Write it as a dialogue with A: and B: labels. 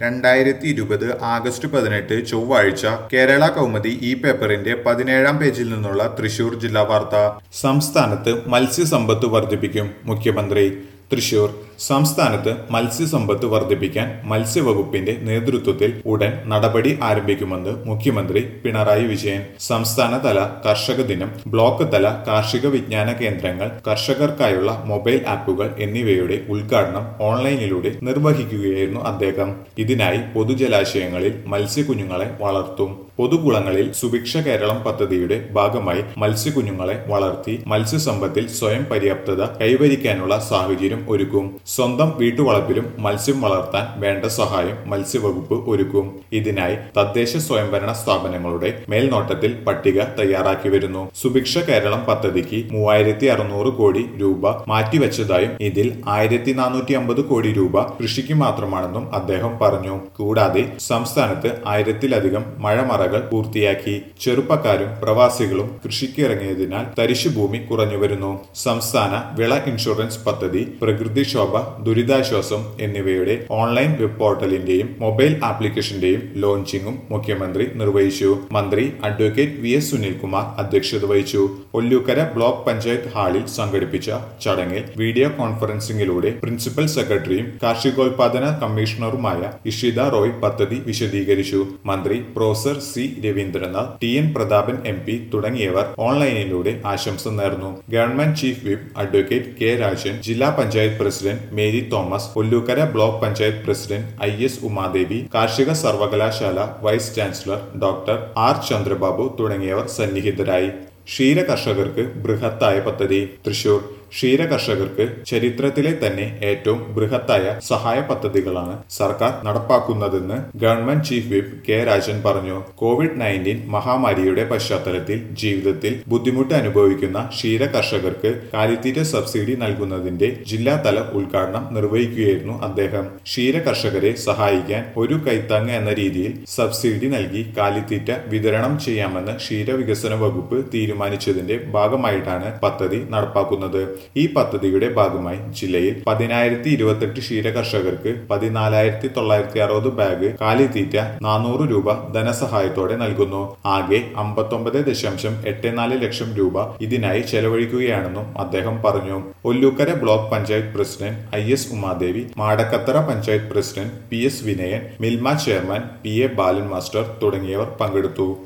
A: 2020 August 18 ചൊവ്വാഴ്ച കേരള കൗമുദി ഈ പേപ്പറിന്റെ 17-ാം പേജിൽ നിന്നുള്ള തൃശൂർ ജില്ലാ വാർത്ത. സംസ്ഥാനത്ത് മത്സ്യസമ്പത്ത് വർദ്ധിപ്പിക്കും മുഖ്യമന്ത്രി. തൃശൂർ സംസ്ഥാനത്ത് മത്സ്യസമ്പത്ത് വർദ്ധിപ്പിക്കാൻ മത്സ്യവകുപ്പിന്റെ നേതൃത്വത്തിൽ ഉടൻ നടപടി ആരംഭിക്കുമെന്ന് മുഖ്യമന്ത്രി പിണറായി വിജയൻ. സംസ്ഥാനതല കർഷക ദിനം, ബ്ലോക്ക് തല കാർഷിക വിജ്ഞാന കേന്ദ്രങ്ങൾ, കർഷകർക്കായുള്ള മൊബൈൽ ആപ്പുകൾ എന്നിവയുടെ ഉദ്ഘാടനം ഓൺലൈനിലൂടെ നിർവഹിക്കുകയായിരുന്നു അദ്ദേഹം. ഇതിനായി പൊതുജലാശയങ്ങളിൽ മത്സ്യക്കുഞ്ഞുങ്ങളെ വളർത്തും. പൊതുകുളങ്ങളിൽ സുഭിക്ഷ കേരളം പദ്ധതിയുടെ ഭാഗമായി മത്സ്യക്കുഞ്ഞുങ്ങളെ വളർത്തി മത്സ്യസമ്പത്തിൽ സ്വയം പര്യാപ്തത കൈവരിക്കാനുള്ള സാഹചര്യം ഒരുക്കും. സ്വന്തം വീട്ടുവളപ്പിലും മത്സ്യം വളർത്താൻ വേണ്ട സഹായം മത്സ്യവകുപ്പ് ഒരുക്കും. ഇതിനായി തദ്ദേശ സ്വയംഭരണ സ്ഥാപനങ്ങളുടെ മേൽനോട്ടത്തിൽ പട്ടിക തയ്യാറാക്കി വരുന്നു. സുഭിക്ഷ കേരളം പദ്ധതിക്ക് 3600 കോടി രൂപ മാറ്റിവെച്ചതായും ഇതിൽ 1450 കോടി രൂപ കൃഷിക്ക് മാത്രമാണെന്നും അദ്ദേഹം പറഞ്ഞു. കൂടാതെ സംസ്ഥാനത്ത് 1000-ലധികം മഴമറകൾ പൂർത്തിയാക്കി. ചെറുപ്പക്കാരും പ്രവാസികളും കൃഷിക്ക് ഇറങ്ങിയതിനാൽ തരിശുഭൂമി കുറഞ്ഞുവരുന്നു. സംസ്ഥാന വിള ഇൻഷുറൻസ് പദ്ധതി, പ്രകൃതിക്ഷോഭ ദുരിതാശ്വാസം എന്നിവയുടെ ഓൺലൈൻ വെബ് പോർട്ടലിന്റെയും മൊബൈൽ ആപ്ലിക്കേഷന്റെയും ലോഞ്ചിങ്ങും മുഖ്യമന്ത്രി നിർവഹിച്ചു. മന്ത്രി അഡ്വക്കേറ്റ് വി.എസ്. സുനിൽകുമാർ അധ്യക്ഷത വഹിച്ചു. ഒല്ലൂക്കര ബ്ലോക്ക് പഞ്ചായത്ത് ഹാളിൽ സംഘടിപ്പിച്ച ചടങ്ങിൽ വീഡിയോ കോൺഫറൻസിംഗിലൂടെ പ്രിൻസിപ്പൽ സെക്രട്ടറിയും കാർഷികോൽപാദന കമ്മീഷണറുമായ ഇഷിത റോയ് പദ്ധതി വിശദീകരിച്ചു. മന്ത്രി professor C Raveendranath, T N. Prathapan M P. തുടങ്ങിയവർ ഓൺലൈനിലൂടെ ആശംസ നേർന്നു. Government chief whip advocate K. Rajan, ജില്ലാ panchayat president Mary Thomas, Ollukkara block panchayat president I.S. Umadevi, കാർഷിക സർവകലാശാല vice chancellor doctor R. Chandrababu തുടങ്ങിയവർ സന്നിഹിതരായി. ക്ഷീര കർഷകർക്ക് ബൃഹത്തായ പദ്ധതി. തൃശൂർ ക്ഷീര കർഷകർക്ക് ചരിത്രത്തിലെ തന്നെ ഏറ്റവും ബൃഹത്തായ സഹായ പദ്ധതികളാണ് സർക്കാർ നടപ്പാക്കുന്നതെന്ന് government chief whip K. Rajan പറഞ്ഞു. COVID-19 മഹാമാരിയുടെ പശ്ചാത്തലത്തിൽ ജീവിതത്തിൽ ബുദ്ധിമുട്ട് അനുഭവിക്കുന്ന ക്ഷീര കർഷകർക്ക് കാലിത്തീറ്റ സബ്സിഡി നൽകുന്നതിന്റെ ജില്ലാതല ഉദ്ഘാടനം നിർവഹിക്കുകയായിരുന്നു അദ്ദേഹം. ക്ഷീര കർഷകരെ സഹായിക്കാൻ ഒരു കൈത്താങ്ങ് എന്ന രീതിയിൽ സബ്സിഡി നൽകി കാലിത്തീറ്റ വിതരണം ചെയ്യാമെന്ന് ക്ഷീരവികസന വകുപ്പ് തീരുമാനിച്ചതിന്റെ ഭാഗമായിട്ടാണ് പദ്ധതി നടപ്പാക്കുന്നത്. ഈ പദ്ധതിയുടെ ഭാഗമായി ജില്ലയിൽ 10,028 ക്ഷീര കർഷകർക്ക് 14,960 ബാഗ് കാലിത്തീറ്റ 400 രൂപ ധനസഹായത്തോടെ നൽകുന്നു. ആകെ 59.84 ലക്ഷം രൂപ ഇതിനായി ചെലവഴിക്കുകയാണെന്നും അദ്ദേഹം പറഞ്ഞു. Ollukkara block panchayat president I.S. Umadevi, Madakkathara panchayat president P.S. Vinayan, Milma chairman P.A. Balan master തുടങ്ങിയവർ പങ്കെടുത്തു.